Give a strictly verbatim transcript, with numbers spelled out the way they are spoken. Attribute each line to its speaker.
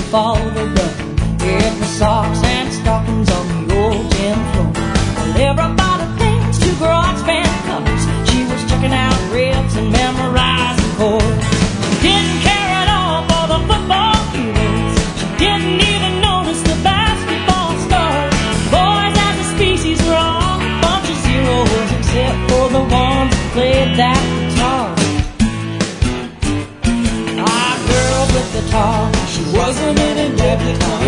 Speaker 1: follow the run. Hit my socks and stockings on the old gym floor. Well, everybody thinks two girls band colors. She was checking out rips and memorizing chords. She didn't care at all for the football heroes. She didn't even notice the basketball stars. Boys as a species were all a bunch of zeros, except for the ones who played that guitar. Our girl with the guitar, she wasn't any debutante.